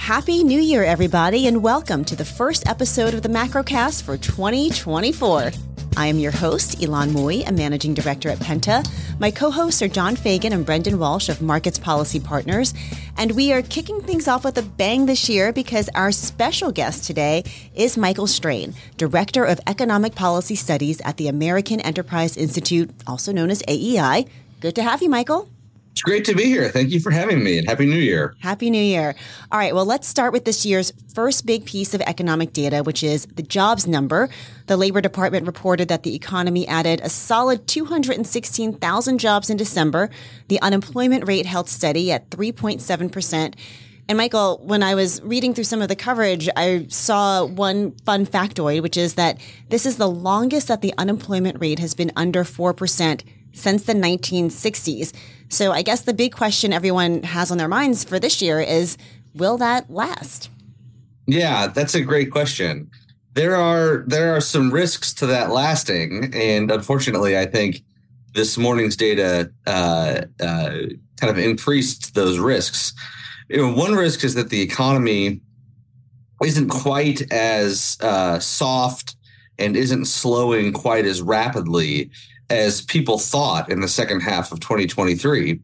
Happy New Year, everybody, and welcome to the first episode of the Macrocast for 2024. I am your host, Ilan Mui, a managing director at Penta. My co-hosts are John Fagan and Brendan Walsh of Markets Policy Partners. And we are kicking things off with a bang this year because our special guest today is Michael Strain, Director of Economic Policy Studies at the American Enterprise Institute, also known as AEI. Good to have you, Michael. It's great to be here. Thank you for having me, and Happy New Year. Happy New Year. All right, well, let's start with this year's first big piece of economic data, which is the jobs number. The Labor Department reported that the economy added a solid 216,000 jobs in December. The unemployment rate held steady at 3.7%. And Michael, when I was reading through some of the coverage, I saw one fun factoid, which is that this is the longest that the unemployment rate has been under 4% since the 1960s. So I guess the big question everyone has on their minds for this year is, will that last? Yeah, that's a great question. There are some risks to that lasting. And unfortunately, I think this morning's data kind of increased those risks. One risk is that the economy isn't quite as soft and isn't slowing quite as rapidly as people thought in the second half of 2023.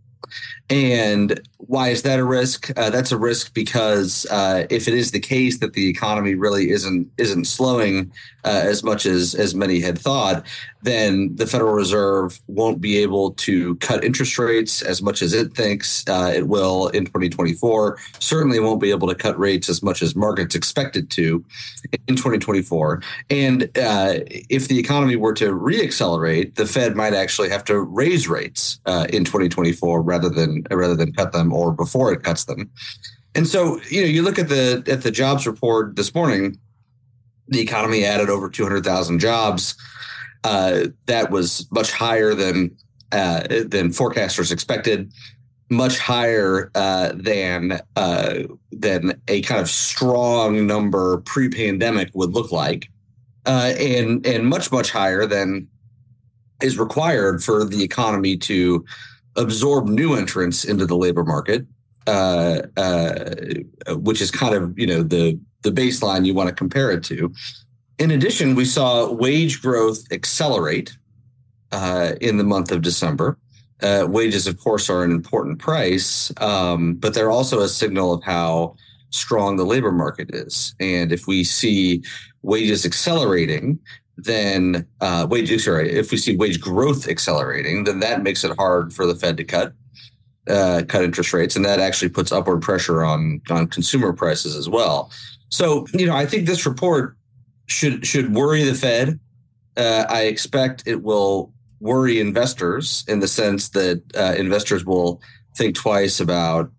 And why is that a risk? That's a risk because if it is the case that the economy really isn't slowing as much as many had thought, then the Federal Reserve won't be able to cut interest rates as much as it thinks it will in 2024. Certainly won't be able to cut rates as much as markets expect it to in 2024. And if the economy were to reaccelerate, the Fed might actually have to raise rates in 2024 rather than cut them or before it cuts them. And so, you look at the jobs report this morning, the economy added over 200,000 jobs. That was much higher than forecasters expected, much higher than a kind of strong number pre-pandemic would look like, and much higher than is required for the economy to absorb new entrants into the labor market, which is kind of the baseline you want to compare it to. In addition, we saw wage growth accelerate in the month of December. Wages, of course, are an important price, but they're also a signal of how strong the labor market is. And if we see wages accelerating, then if we see wage growth accelerating, then that makes it hard for the Fed to cut interest rates, and that actually puts upward pressure on consumer prices as well. So, I think this report should worry the Fed. I expect it will worry investors in the sense that investors will think twice about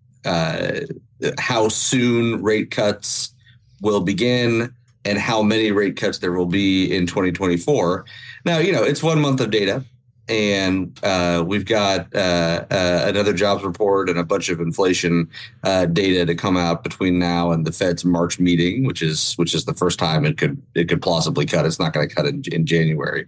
how soon rate cuts will begin and how many rate cuts there will be in 2024. Now, it's 1 month of data, and we've got another jobs report and a bunch of inflation data to come out between now and the Fed's March meeting, which is the first time it could plausibly cut. It's not going to cut in January.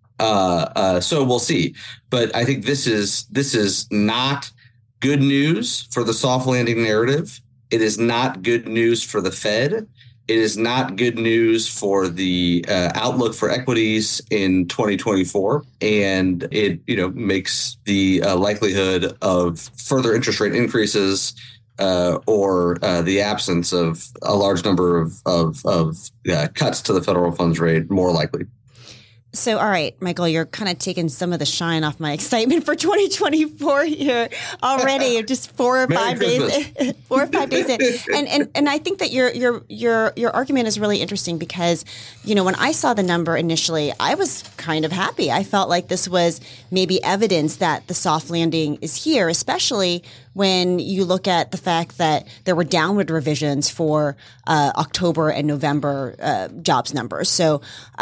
So we'll see. But I think this is not good news for the soft landing narrative. It is not good news for the Fed. It is not good news for the outlook for equities in 2024, and it makes the likelihood of further interest rate increases or the absence of a large number of cuts to the federal funds rate more likely. So, all right, Michael, you're kind of taking some of the shine off my excitement for 2024 here already. Just 4 or 5 days, 4 or 5 days in, and I think that your argument is really interesting because, when I saw the number initially, I was kind of happy. I felt like this was maybe evidence that the soft landing is here, especially when you look at the fact that there were downward revisions for October and November jobs numbers. So,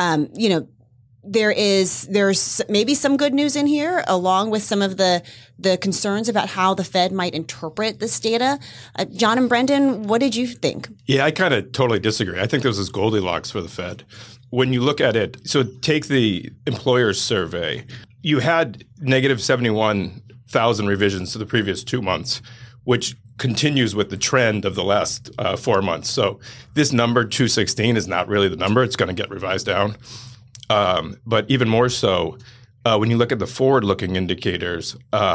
there's maybe some good news in here, along with some of the concerns about how the Fed might interpret this data. John and Brendan, what did you think? Yeah, I kind of totally disagree. I think this is Goldilocks for the Fed. When you look at it, so take the employers survey. You had negative 71,000 revisions to the previous 2 months, which continues with the trend of the last 4 months. So this number 216 is not really the number. It's going to get revised down. But even more so, when you look at the forward-looking indicators,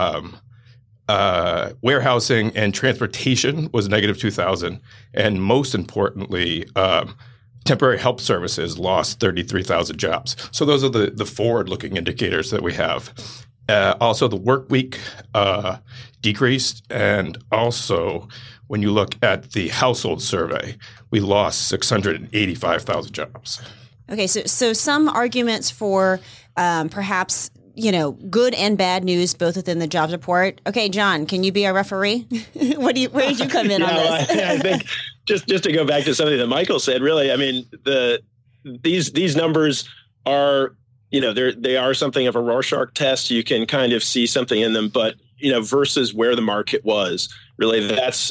warehousing and transportation was negative 2,000. And most importantly, temporary help services lost 33,000 jobs. So those are the forward-looking indicators that we have. Also, the work week decreased. And also, when you look at the household survey, we lost 685,000 jobs. Okay, so some arguments for perhaps good and bad news both within the jobs report. Okay, John, can you be our referee? Where did you come in on this? I think just to go back to something that Michael said, really, I mean, these numbers are, they are something of a Rorschach test. You can kind of see something in them, but versus where the market was, really, that's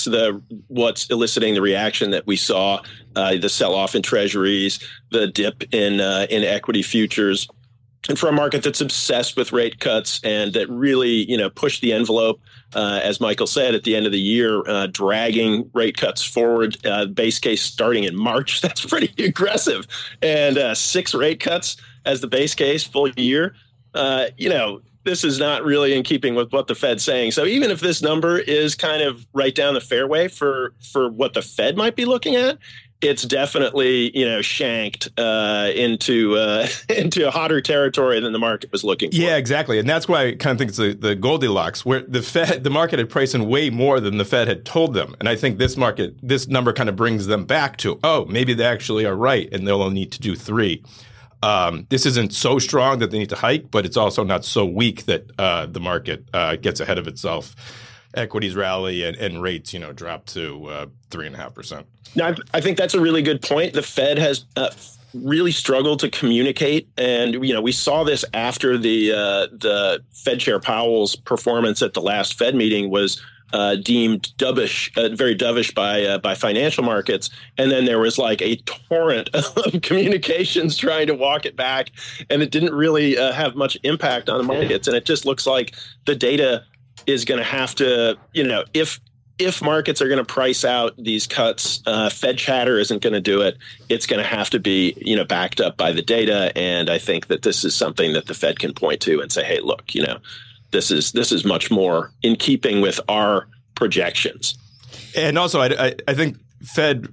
what's eliciting the reaction that we saw, the sell-off in treasuries, the dip in equity futures. And for a market that's obsessed with rate cuts and that really, pushed the envelope, as Michael said, at the end of the year, dragging rate cuts forward, base case starting in March, that's pretty aggressive. And 6 rate cuts as the base case full year, this is not really in keeping with what the Fed's saying. So even if this number is kind of right down the fairway for what the Fed might be looking at, it's definitely, shanked into hotter territory than the market was looking for. Yeah, exactly. And that's why I kind of think it's the Goldilocks, where the market had priced in way more than the Fed had told them. And I think this number kind of brings them back to, maybe they actually are right, and they'll need to do 3. This isn't so strong that they need to hike, but it's also not so weak that the market gets ahead of itself. Equities rally and rates, drop to 3.5%. Now, I think that's a really good point. The Fed has really struggled to communicate, and we saw this after the Fed Chair Powell's performance at the last Fed meeting was deemed dovish, very dovish by financial markets, and then there was like a torrent of communications trying to walk it back, and it didn't really have much impact on the markets. And it just looks like the data is going to have to, if markets are going to price out these cuts, Fed chatter isn't going to do it. It's going to have to be, backed up by the data. And I think that this is something that the Fed can point to and say, hey, look, this is much more in keeping with our projections. And also, I think Fed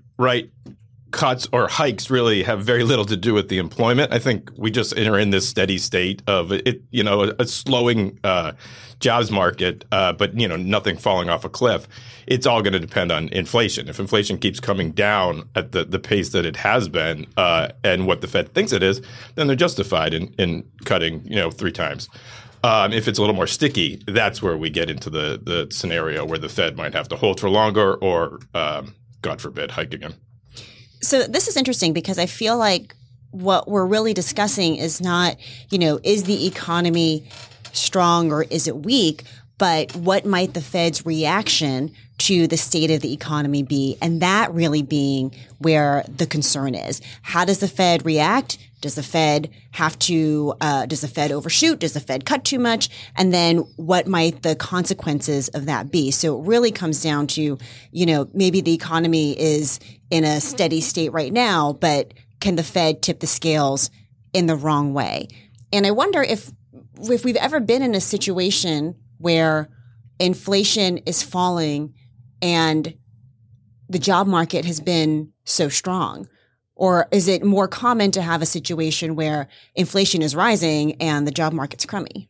cuts or hikes really have very little to do with the employment. I think we just enter in this steady state of it, a slowing jobs market, but nothing falling off a cliff. It's all going to depend on inflation. If inflation keeps coming down at the pace that it has been, and what the Fed thinks it is, then they're justified in cutting 3 times. If it's a little more sticky, that's where we get into the scenario where the Fed might have to hold for longer or, God forbid, hike again. So this is interesting because I feel like what we're really discussing is not, is the economy strong or is it weak, but what might the Fed's reaction to the state of the economy be? And that really being where the concern is. How does the Fed react? Does the Fed have to, does the Fed overshoot? Does the Fed cut too much? And then what might the consequences of that be? So it really comes down to, maybe the economy is in a steady state right now, but can the Fed tip the scales in the wrong way? And I wonder if we've ever been in a situation where inflation is falling and the job market has been so strong. Or is it more common to have a situation where inflation is rising and the job market's crummy?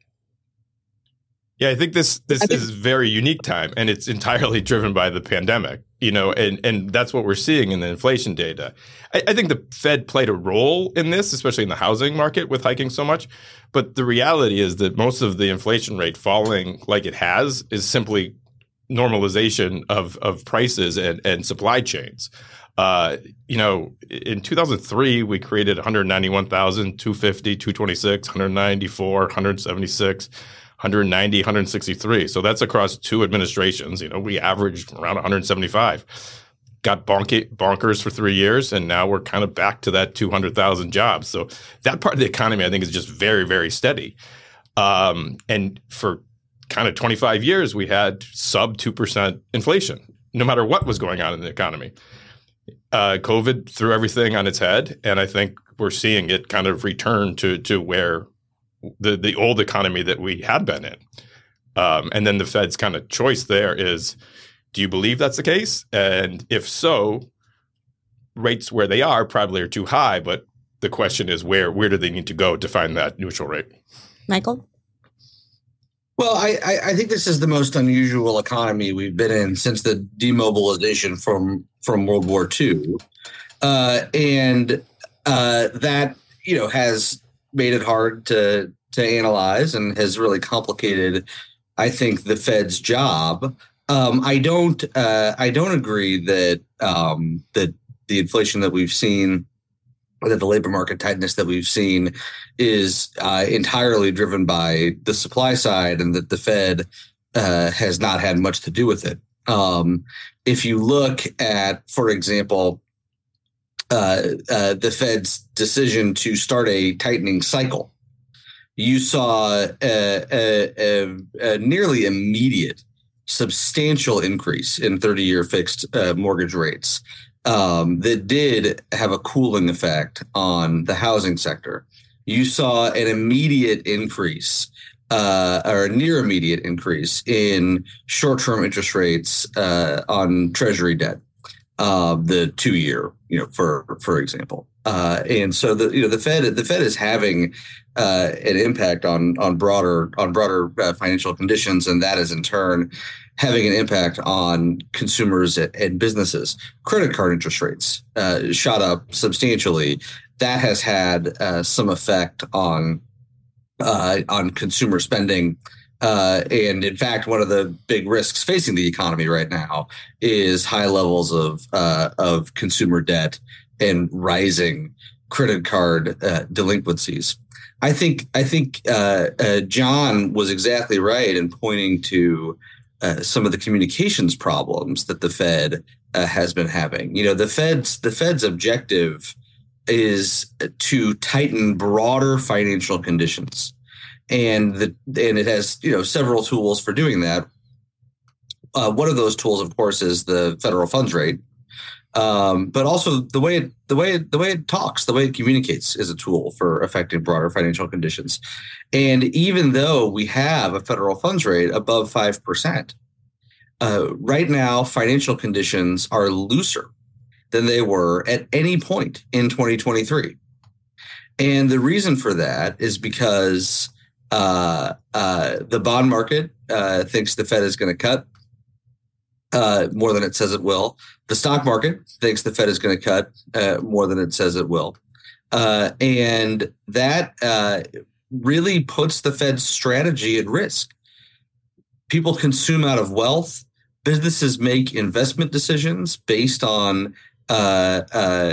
Yeah, I think this is a very unique time, and it's entirely driven by the pandemic, and that's what we're seeing in the inflation data. I think the Fed played a role in this, especially in the housing market with hiking so much. But the reality is that most of the inflation rate falling like it has is simply normalization of prices and supply chains. In 2003, we created 191,000, 250, 226, 194, 176, 190, 163. So that's across 2 administrations. We averaged around 175. Got bonkers for 3 years, and now we're kind of back to that 200,000 jobs. So that part of the economy, I think, is just very, very steady. And for kind of 25 years, we had sub 2% inflation, no matter what was going on in the economy. COVID threw everything on its head, and I think we're seeing it kind of return to where the old economy that we had been in. And then the Fed's kind of choice there is, do you believe that's the case? And if so, rates where they are probably are too high, but the question is where do they need to go to find that neutral rate? Michael? Well, I think this is the most unusual economy we've been in since the demobilization from World War II. And that, has made it hard to analyze and has really complicated, I think, the Fed's job. I don't agree that that the inflation that we've seen, or that the labor market tightness that we've seen, is entirely driven by the supply side, and that the Fed has not had much to do with it. If you look at, for example, the Fed's decision to start a tightening cycle, you saw a nearly immediate, substantial increase in 30-year fixed mortgage rates that did have a cooling effect on the housing sector. You saw an immediate increase or a near immediate increase in short-term interest rates on Treasury debt, the 2-year, for example. And so the Fed is having an impact on broader financial conditions, and that is in turn having an impact on consumers and businesses. Credit card interest rates shot up substantially. That has had some effect on consumer spending. And in fact, one of the big risks facing the economy right now is high levels of consumer debt and rising credit card delinquencies. I think John was exactly right in pointing to some of the communications problems that the Fed has been having. The Fed's objective is to tighten broader financial conditions, and it has several tools for doing that. One of those tools, of course, is the federal funds rate, but also the way it talks, the way it communicates, is a tool for affecting broader financial conditions. And even though we have a federal funds rate above 5%, right now financial conditions are looser than they were at any point in 2023. And the reason for that is because the bond market thinks the Fed is going to cut more than it says it will. The stock market thinks the Fed is going to cut more than it says it will. And that really puts the Fed's strategy at risk. People consume out of wealth. Businesses make investment decisions based on the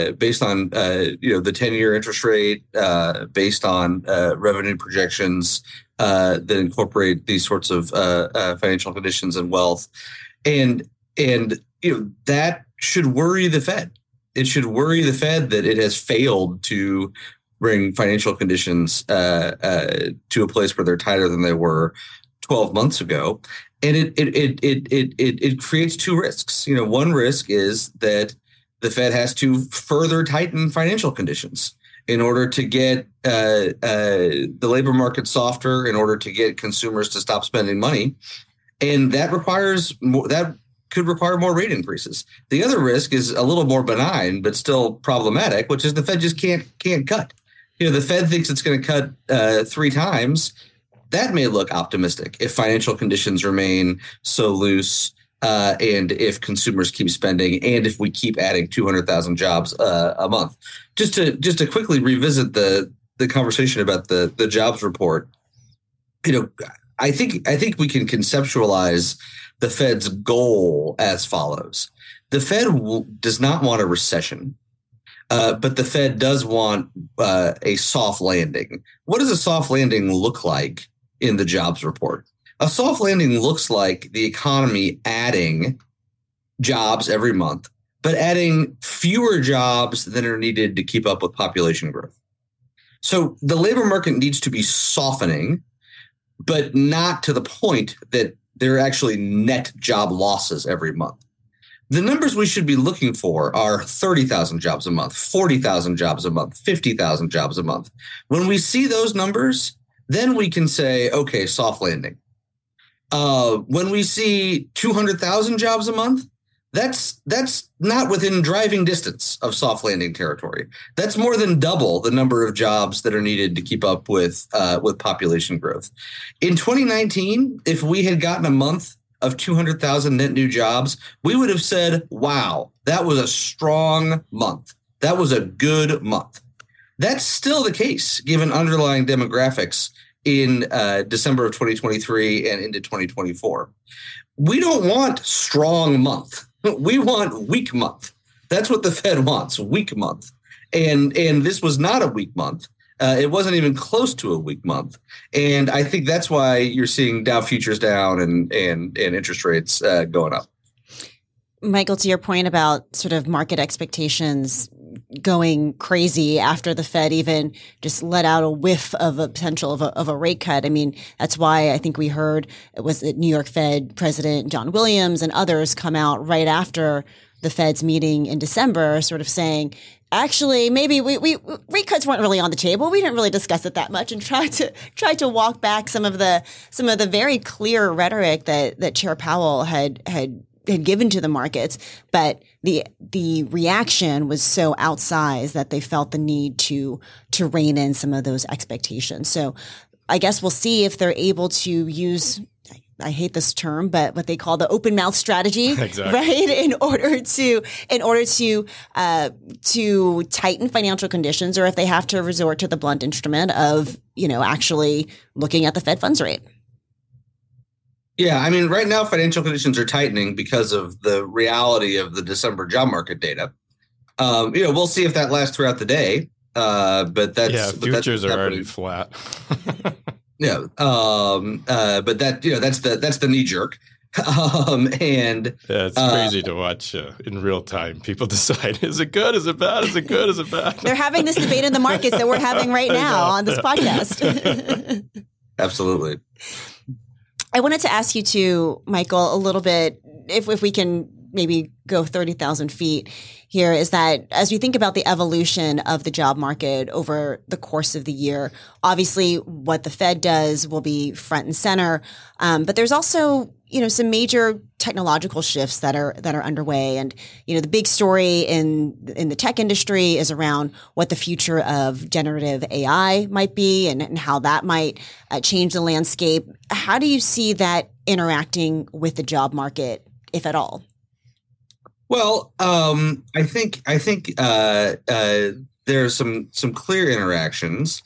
10-year interest rate, based on revenue projections that incorporate these sorts of financial conditions and wealth, and that should worry the Fed. It should worry the Fed that it has failed to bring financial conditions to a place where they're tighter than they were 12 months ago, and it creates two risks. One risk is that the Fed has to further tighten financial conditions in order to get the labor market softer, in order to get consumers to stop spending money, and that could require more rate increases. The other risk is a little more benign, but still problematic, which is the Fed just can't cut. The Fed thinks it's going to cut 3 times. That may look optimistic if financial conditions remain so loose, and if consumers keep spending, and if we keep adding 200,000 jobs a month. Just to quickly revisit the conversation about the jobs report, I think we can conceptualize the Fed's goal as follows. The Fed does not want a recession, but the Fed does want a soft landing. What does a soft landing look like in the jobs report? A soft landing looks like the economy adding jobs every month, but adding fewer jobs than are needed to keep up with population growth. So the labor market needs to be softening but not to the point that there are actually net job losses every month. The numbers we should be looking for are 30,000 jobs a month, 40,000 jobs a month, 50,000 jobs a month. When we see those numbers, then we can say, okay, soft landing. When we see 200,000 jobs a month, that's not within driving distance of soft landing territory. That's more than double the number of jobs that are needed to keep up with population growth. In 2019, if we had gotten a month of 200,000 net new jobs, we would have said, wow, that was a strong month. That was a good month. That's still the case, given underlying demographics in December of 2023 and into 2024. We don't want strong month. We want weak month. That's what the Fed wants, weak month. And this was not a weak month. It wasn't even close to a weak month. And I think that's why you're seeing Dow futures down and interest rates going up. Michael, to your point about sort of market expectations going crazy after the Fed even just let out a whiff of a potential of a rate cut. I mean, that's why I think we heard it was New York Fed President John Williams and others come out right after the Fed's meeting in December sort of saying, actually, maybe we rate cuts weren't really on the table. We didn't really discuss it that much, and tried to walk back some of the very clear rhetoric that Chair Powell had given to the markets. But the reaction was so outsized that they felt the need to rein in some of those expectations. So I guess we'll see if they're able to use, I hate this term, but what they call the open mouth strategy, exactly. Right? In order to tighten financial conditions, or if they have to resort to the blunt instrument of, actually looking at the Fed funds rate. Yeah, I mean, right now financial conditions are tightening because of the reality of the December job market data. We'll see if that lasts throughout the day. But futures are already flat. Yeah, but that's the knee jerk, and it's crazy to watch in real time. People decide: is it good? Is it bad? Is it good? Is it bad? They're having this debate in the markets that we're having right now on this podcast. Absolutely. I wanted to ask you too, Michael, a little bit, if we can maybe go 30,000 feet here, is that as we think about the evolution of the job market over the course of the year, obviously what the Fed does will be front and center. But there's also, some major technological shifts that are underway. And, the big story in the tech industry is around what the future of generative AI might be and how that might change the landscape. How do you see that interacting with the job market, if at all? Well, I think there are some clear interactions.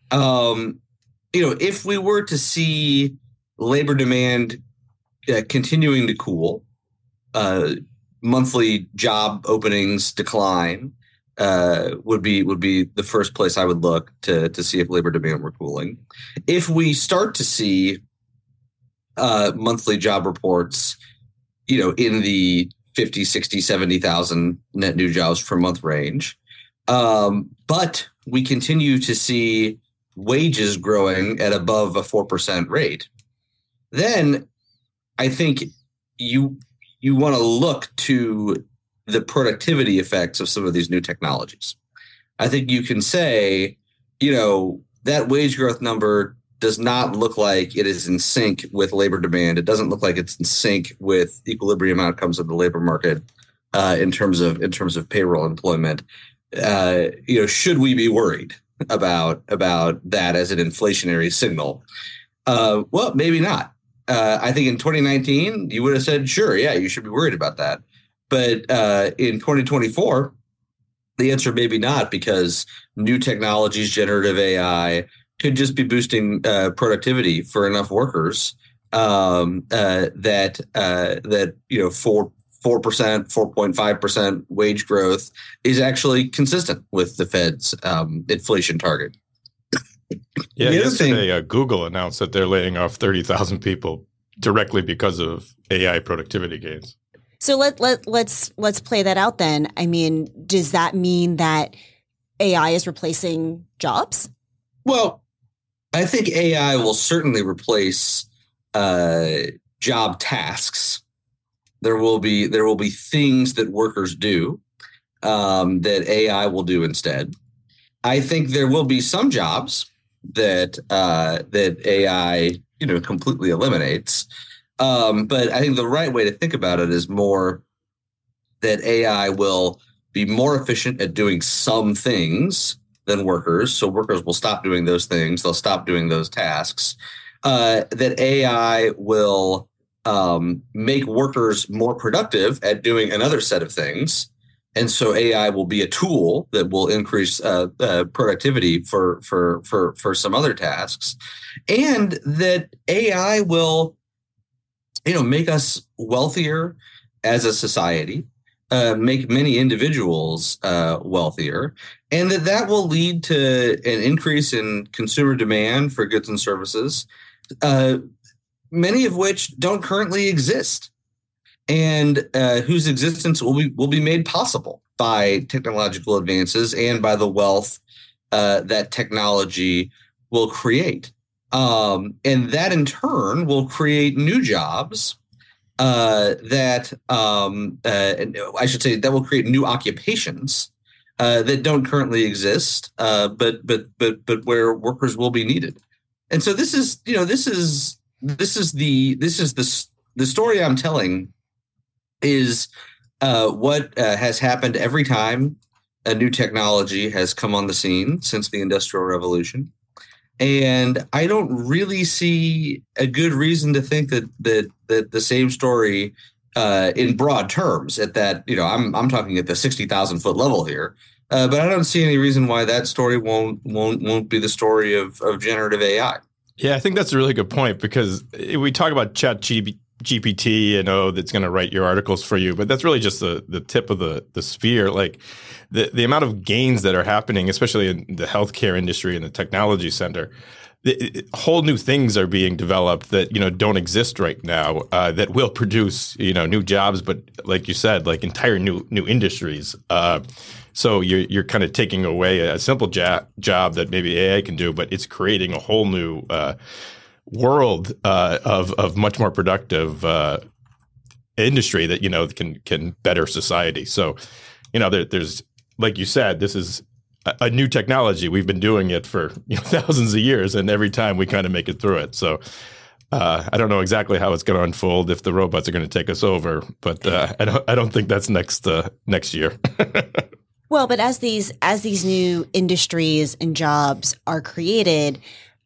If we were to see labor demand continuing to cool, monthly job openings decline would be the first place I would look to see if labor demand were cooling. If we start to see monthly job reports, in the 50, 60, 70,000 net new jobs per month range. But we continue to see wages growing at above a 4% rate. Then I think you want to look to the productivity effects of some of these new technologies. I think you can say, that wage growth number does not look like it is in sync with labor demand. It doesn't look like it's in sync with equilibrium outcomes of the labor market in terms of payroll employment. Should we be worried about that as an inflationary signal? Well, maybe not. I think in 2019 you would have said, sure, yeah, you should be worried about that. But in 2024, the answer may be not, because new technologies, generative AI, could just be boosting productivity for enough workers that 4%, 4.5% wage growth is actually consistent with the Fed's inflation target. Yeah, yesterday Google announced that they're laying off 30,000 people directly because of AI productivity gains. So let's play that out then. I mean, does that mean that AI is replacing jobs? Well, I think AI will certainly replace job tasks. There will be things that workers do that AI will do instead. I think there will be some jobs that AI completely eliminates. But I think the right way to think about it is more that AI will be more efficient at doing some things than workers. So workers will stop doing those things. They'll stop doing those tasks. That AI will make workers more productive at doing another set of things. And so AI will be a tool that will increase productivity for some other tasks, and that AI will, make us wealthier as a society, make many individuals wealthier, and that will lead to an increase in consumer demand for goods and services, many of which don't currently exist, and whose existence will be made possible by technological advances and by the wealth that technology will create. And that in turn will create new jobs that will create new occupations that don't currently exist, but where workers will be needed. And so this is the story I'm telling is what has happened every time a new technology has come on the scene since the Industrial Revolution. And I don't really see a good reason to think that the same story in broad terms at that, I'm talking at the 60,000 foot level here. But I don't see any reason why that story won't be the story of generative AI. Yeah, I think that's a really good point, because we talk about ChatGPT and that's going to write your articles for you, but that's really just the tip of the spear. Like the amount of gains that are happening, especially in the healthcare industry and the technology center, whole new things are being developed that don't exist right now that will produce new jobs, but like you said, like entire new industries. So you're kind of taking away a simple job that maybe AI can do, but it's creating a whole new world of much more productive industry that can better society. So there's, like you said, this is a new technology. We've been doing it for thousands of years, and every time we kind of make it through it. So I don't know exactly how it's going to unfold if the robots are going to take us over, but I don't think that's next year. Well, but as these new industries and jobs are created,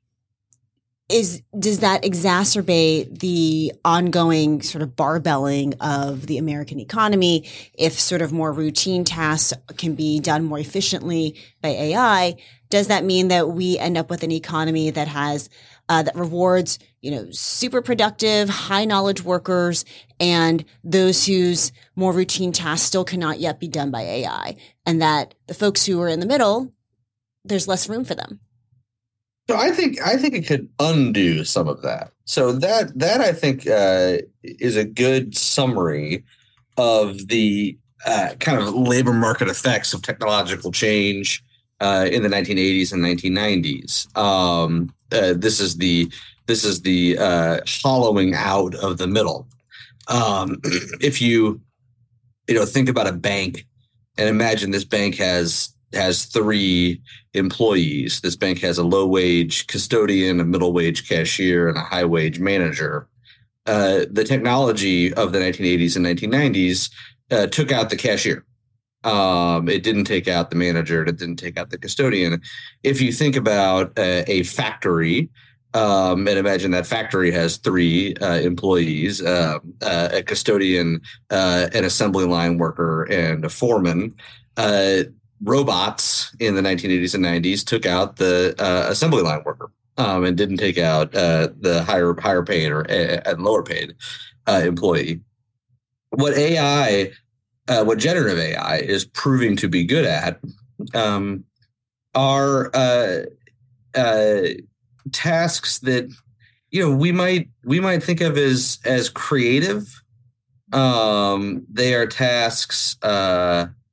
does that exacerbate the ongoing sort of barbelling of the American economy? If sort of more routine tasks can be done more efficiently by AI, does that mean that we end up with an economy that has that rewards super productive, high knowledge workers, and those whose more routine tasks still cannot yet be done by AI, and that the folks who are in the middle, there's less room for them? So I think it could undo some of that. So that I think is a good summary of the kind of labor market effects of technological change in the 1980s and 1990s. This is the hollowing out of the middle. If you think about a bank and imagine this bank has 3 employees. This bank has a low-wage custodian, a middle-wage cashier, and a high-wage manager. The technology of the 1980s and 1990s took out the cashier. It didn't take out the manager. It didn't take out the custodian. If you think about a factory, and imagine that factory has 3 employees, a custodian, an assembly line worker, and a foreman. Robots in the 1980s and 90s took out the assembly line worker and didn't take out the higher paid or lower paid employee. What generative AI is proving to be good at are tasks that we might think of as creative. They are tasks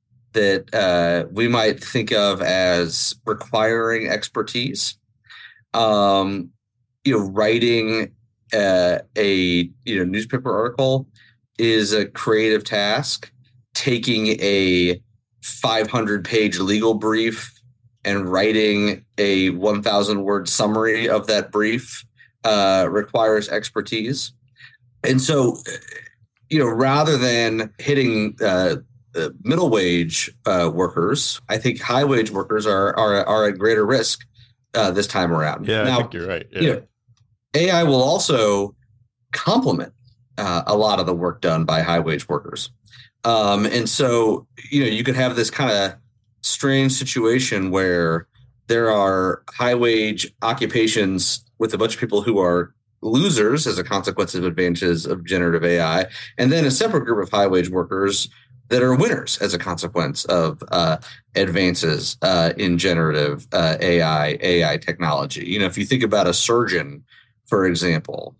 that we might think of as requiring expertise. writing a newspaper article is a creative task. Taking a 500-page legal brief and writing a 1,000-word summary of that brief requires expertise. And so, rather than hitting middle wage workers, I think high wage workers are at greater risk this time around. Yeah, now, I think you're right. Yeah. AI will also complement a lot of the work done by high wage workers. And so, you could have this kind of strange situation where there are high wage occupations with a bunch of people who are losers as a consequence of advantages of generative AI, and then a separate group of high wage workers that are winners as a consequence of advances in generative AI technology. If you think about a surgeon, for example,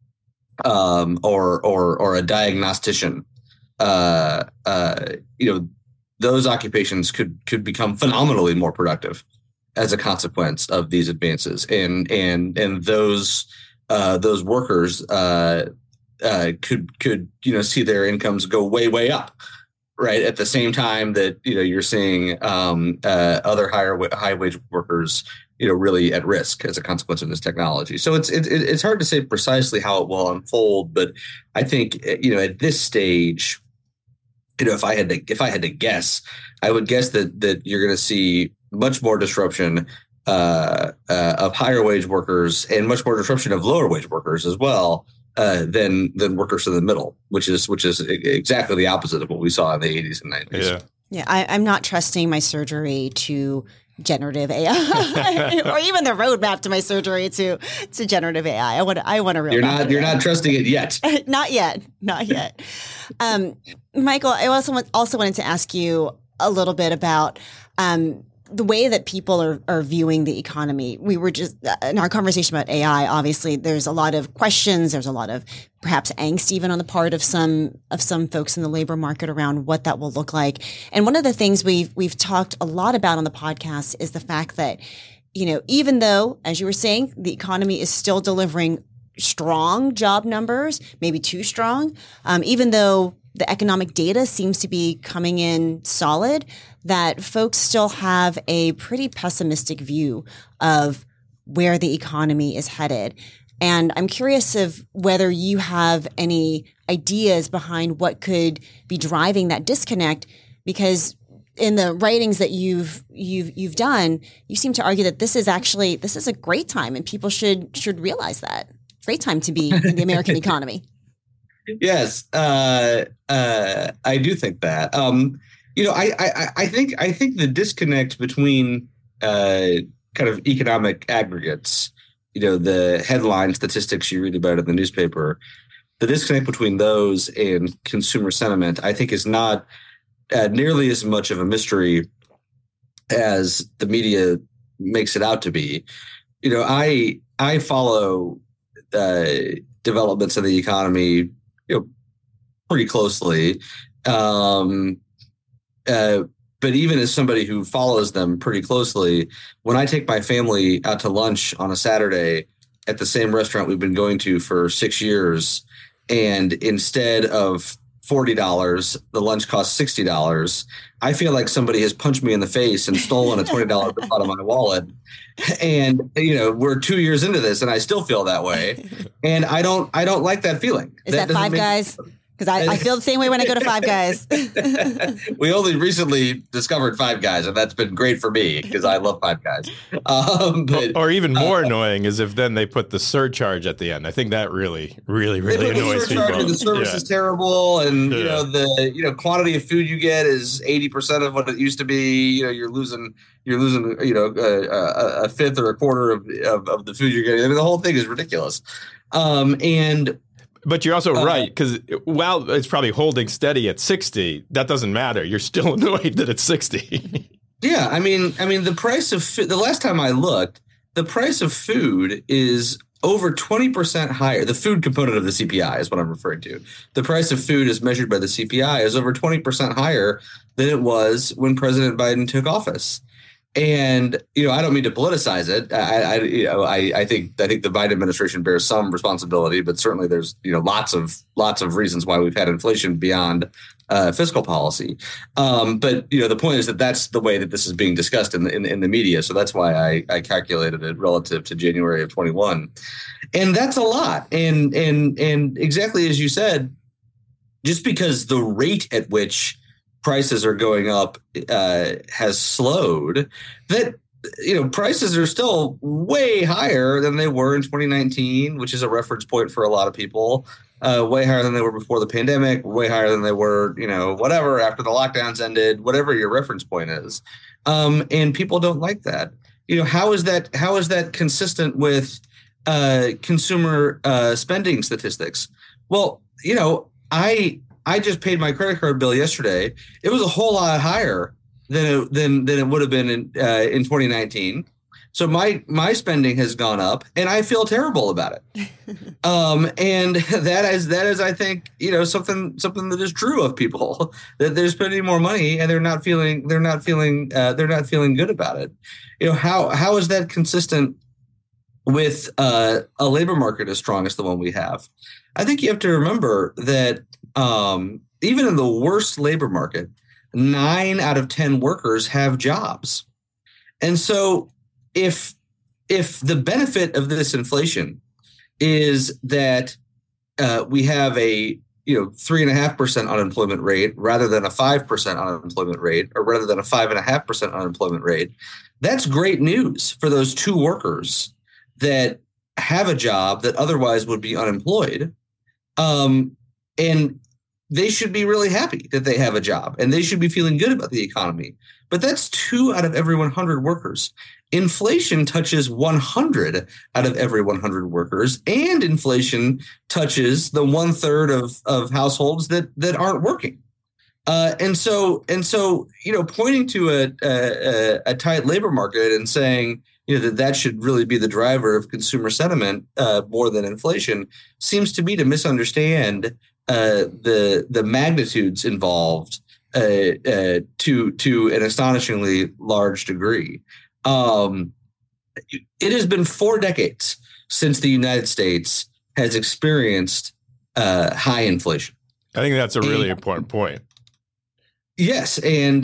or a diagnostician, those occupations could become phenomenally more productive as a consequence of these advances, and those workers could see their incomes go way up, right, at the same time that you're seeing other high wage workers really at risk as a consequence of this technology. So it's hard to say precisely how it will unfold, but I think at this stage, if I had to guess, I would guess that you're going to see much more disruption of higher wage workers and much more disruption of lower wage workers as well than workers in the middle, which is exactly the opposite of what we saw in the 80s and 90s. Yeah, I'm not trusting my surgery to generative AI or even the roadmap to my surgery to generative AI. I want to real. You're not trusting it yet. Not yet. Michael, I also wanted to ask you a little bit about the way that people are viewing the economy. We were just in our conversation about AI. Obviously, there's a lot of questions. There's a lot of perhaps angst even on the part of some folks in the labor market around what that will look like. And one of the things we've talked a lot about on the podcast is the fact that, even though, as you were saying, the economy is still delivering strong job numbers, maybe too strong, even though the economic data seems to be coming in solid, that folks still have a pretty pessimistic view of where the economy is headed. And I'm curious of whether you have any ideas behind what could be driving that disconnect, because in the writings that you've done, you seem to argue that this is a great time and people should realize that. Great time to be in the American economy. Yes, I do think that. I think the disconnect between kind of economic aggregates, the headline statistics you read about in the newspaper, the disconnect between those and consumer sentiment, I think, is not nearly as much of a mystery as the media makes it out to be. I follow developments of the economy pretty closely. But even as somebody who follows them pretty closely, when I take my family out to lunch on a Saturday at the same restaurant we've been going to for 6 years, and instead of $40, the lunch costs $60, I feel like somebody has punched me in the face and stolen a $20 out of my wallet. And, we're 2 years into this and I still feel that way. And I don't like that feeling. Is that Five Guys? Because I feel the same way when I go to Five Guys. We only recently discovered Five Guys, and that's been great for me because I love Five Guys. Or even more annoying is if then they put the surcharge at the end. I think that really annoys people. The service is terrible, and the quantity of food you get is 80% of what it used to be. You're losing a fifth or a quarter of the food you're getting. I mean, the whole thing is ridiculous. But you're also right, because while it's probably holding steady at 60, that doesn't matter. You're still annoyed that it's 60. Yeah, I mean, the price of the last time I looked, the price of food is over 20% higher. The food component of the CPI is what I'm referring to. The price of food as measured by the CPI is over 20% higher than it was when President Biden took office. And I don't mean to politicize it. I think the Biden administration bears some responsibility, but certainly there's lots of reasons why we've had inflation beyond fiscal policy. But the point is that that's the way that this is being discussed in the media. So that's why I calculated it relative to January of 21, and that's a lot. And exactly as you said, just because the rate at which prices are going up has slowed, that prices are still way higher than they were in 2019, which is a reference point for a lot of people. Way higher than they were before the pandemic, way higher than they were, whatever, after the lockdowns ended, whatever your reference point is. And people don't like that. How is that consistent with consumer spending statistics? Well, I just paid my credit card bill yesterday. It was a whole lot higher than it would have been in 2019. So my spending has gone up, and I feel terrible about it. And that is I think something that is true of people, that they're spending more money and they're not feeling good about it. How is that consistent with a labor market as strong as the one we have? I think you have to remember that even in the worst labor market, 9 out of 10 workers have jobs. And so if the benefit of this inflation is that we have a 3.5% unemployment rate rather than a 5% unemployment rate, or rather than a 5.5% unemployment rate, that's great news for those 2 workers that have a job that otherwise would be unemployed. And they should be really happy that they have a job, and they should be feeling good about the economy. But that's 2 out of every 100 workers. Inflation touches 100 out of every 100 workers, and inflation touches the 1/3 of households that aren't working. And so pointing to a tight labor market and saying that should really be the driver of consumer sentiment more than inflation seems to me to misunderstand the magnitudes involved to an astonishingly large degree. It has been 4 decades since the United States has experienced high inflation. I think that's a really important point. Yes, and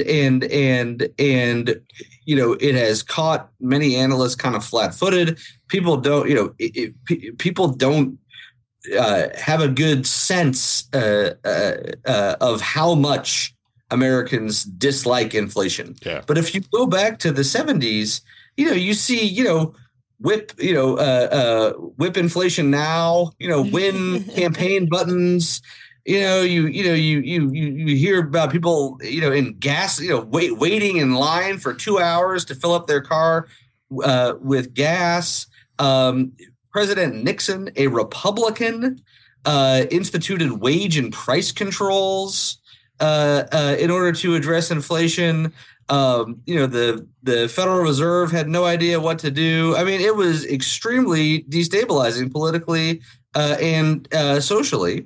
it has caught many analysts kind of flat-footed. People don't, people don't have a good sense of how much Americans dislike inflation. Yeah. But if you go back to the 70s, you see, whip inflation now, win campaign buttons. You hear about people, in gas, waiting in line for 2 hours to fill up their car with gas. President Nixon, a Republican, instituted wage and price controls in order to address inflation. The Federal Reserve had no idea what to do. I mean, it was extremely destabilizing politically and socially.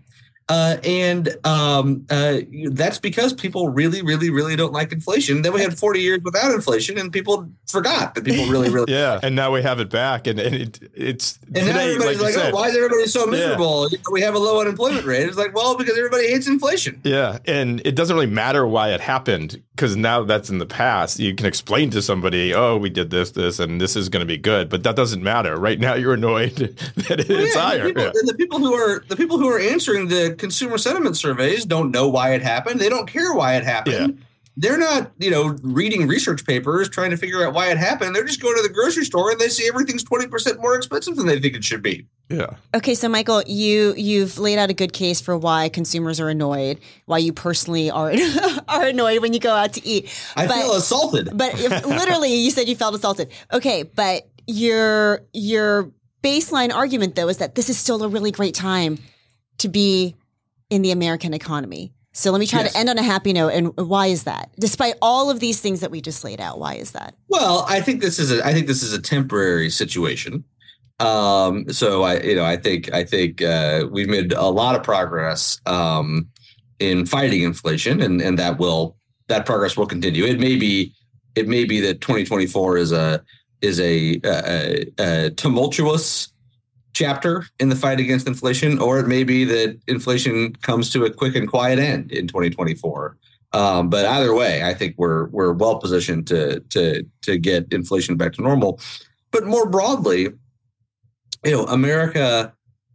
That's because people really, really, really don't like inflation. Then we had 40 years without inflation, and people forgot that people really, really. Yeah, and now we have it back, and it's and today, now everybody's like, oh, why is everybody so miserable? Yeah. We have a low unemployment rate. It's like, well, because everybody hates inflation. Yeah, and it doesn't really matter why it happened, because now that's in the past. You can explain to somebody, oh, we did this, and this is going to be good, but that doesn't matter. Right now, you're annoyed that it's higher. The people who are answering the consumer sentiment surveys don't know why it happened. They don't care why it happened. Yeah. They're not, reading research papers trying to figure out why it happened. They're just going to the grocery store and they see everything's 20% more expensive than they think it should be. Yeah. Okay, so Michael, you've laid out a good case for why consumers are annoyed, why you personally are annoyed when you go out to eat. I feel assaulted. But literally, you said you felt assaulted. Okay, but your baseline argument, though, is that this is still a really great time to be in the American economy. So let me try to end on a happy note. And why is that? Despite all of these things that we just laid out, why is that? Well, I think this is a temporary situation. So I think we've made a lot of progress in fighting inflation, and that progress will continue. It may be it may be that 2024 is a tumultuous chapter in the fight against inflation, or it may be that inflation comes to a quick and quiet end in 2024. But either way, I think we're well positioned to get inflation back to normal. But more broadly, America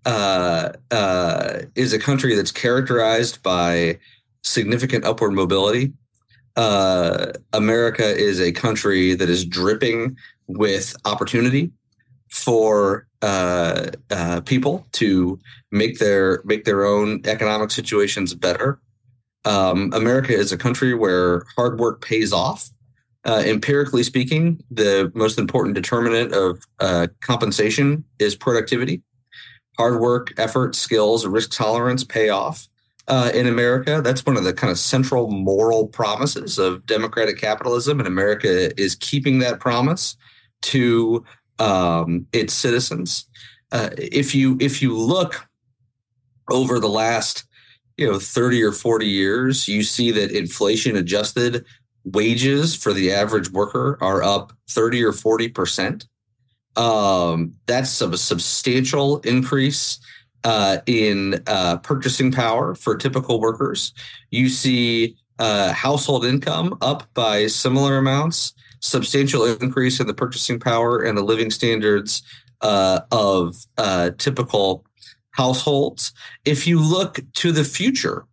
is a country that's characterized by significant upward mobility. America is a country that is dripping with opportunity for people to make their own economic situations better. America is a country where hard work pays off. Empirically speaking, the most important determinant of compensation is productivity. Hard work, effort, skills, risk tolerance pay off in America. That's one of the kind of central moral promises of democratic capitalism, and America is keeping that promise to its citizens. If you look over the last 30 or 40 years, you see that inflation adjusted wages for the average worker are up 30 or 40%. That's a substantial increase in purchasing power for typical workers. You see household income up by similar amounts, substantial increase in the purchasing power and the living standards of typical households. If you look to the future,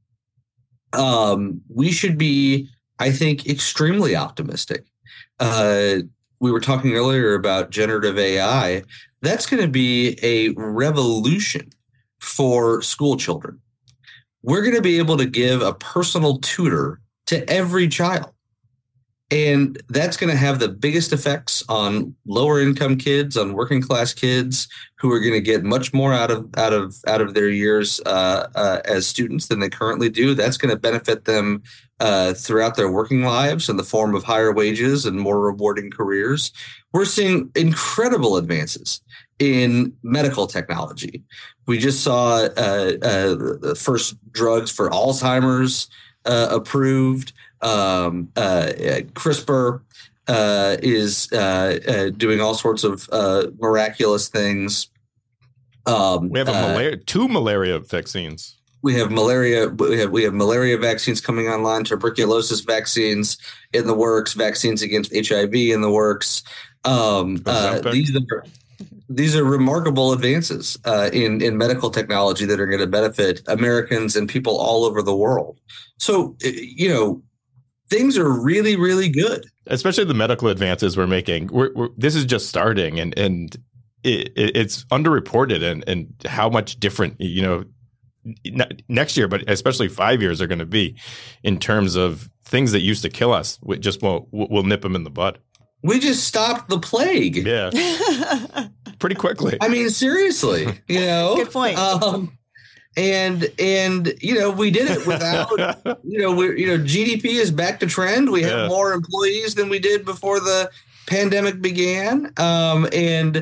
we should be, I think, extremely optimistic. We were talking earlier about generative AI. That's going to be a revolution for school children. We're going to be able to give a personal tutor to every child. And that's going to have the biggest effects on lower income kids, on working class kids who are going to get much more out of their years as students than they currently do. That's going to benefit them throughout their working lives in the form of higher wages and more rewarding careers. We're seeing incredible advances in medical technology. We just saw the first drugs for Alzheimer's approved. CRISPR is doing all sorts of miraculous things. We have two malaria vaccines. We have malaria. We have malaria vaccines coming online. Tuberculosis vaccines in the works. Vaccines against HIV in the works. These are remarkable advances in medical technology that are going to benefit Americans and people all over the world. So things are really, really good. Especially the medical advances we're making. This is just starting, and it's underreported, and how much different next year, but especially 5 years, are going to be in terms of things that used to kill us. We'll nip them in the bud. We just stopped the plague. Yeah, pretty quickly. I mean, seriously, Good point. And we did it without GDP is back to trend. We have more employees than we did before the pandemic began. But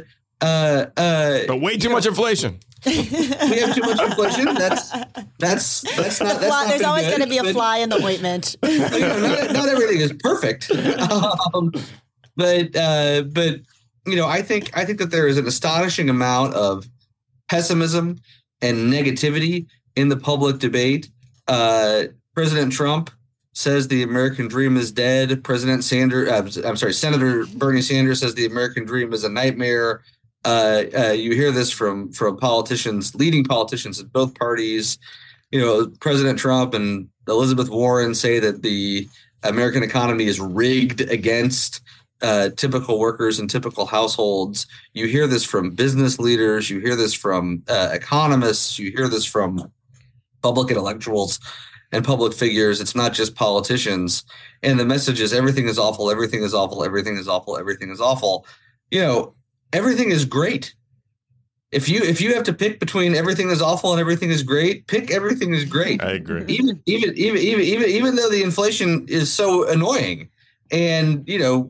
way too much inflation. We have too much inflation. That's not. There's always going to be a fly in the ointment. Not everything is perfect. But I think that there is an astonishing amount of pessimism and negativity in the public debate. President Trump says the American dream is dead. Senator Bernie Sanders says the American dream is a nightmare. You hear this from politicians, leading politicians at both parties. President Trump and Elizabeth Warren say that the American economy is rigged against typical workers and typical households. You hear this from business leaders. You hear this from economists. You hear this from public intellectuals and public figures. It's not just politicians. And the message is everything is awful. Everything is awful. Everything is awful. Everything is awful. Everything is great. If you have to pick between everything is awful and everything is great, pick everything is great. I agree. Even though the inflation is so annoying and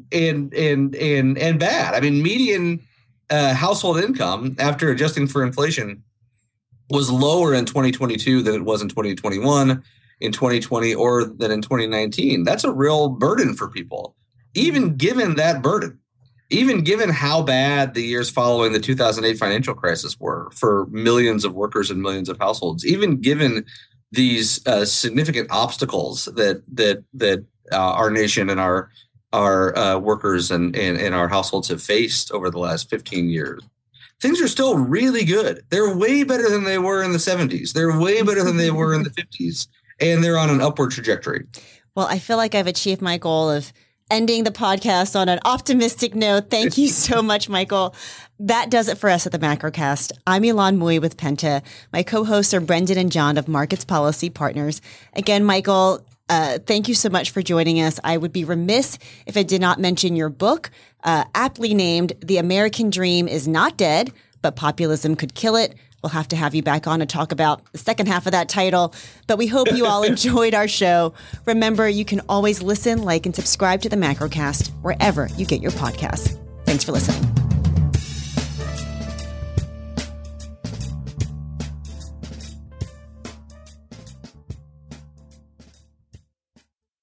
bad. I mean, median household income after adjusting for inflation was lower in 2022 than it was in 2021, in 2020, or than in 2019. That's a real burden for people. even given that burden, even given how bad the years following the 2008 financial crisis were for millions of workers and millions of households, even given these significant obstacles that our nation and our workers and our households have faced over the last 15 years, things are still really good. They're way better than they were in the 70s. They're way better than they were in the 50s. And they're on an upward trajectory. Well, I feel like I've achieved my goal of ending the podcast on an optimistic note. Thank you so much, Michael. That does it for us at the Macrocast. I'm Ylan Mui with Penta. My co-hosts are Brendan and John of Markets Policy Partners. Again, Michael, thank you so much for joining us. I would be remiss if I did not mention your book, aptly named The American Dream is Not Dead, but Populism Could Kill It. We'll have to have you back on to talk about the second half of that title. But we hope you all enjoyed our show. Remember, you can always listen, like, and subscribe to the Macrocast wherever you get your podcasts. Thanks for listening.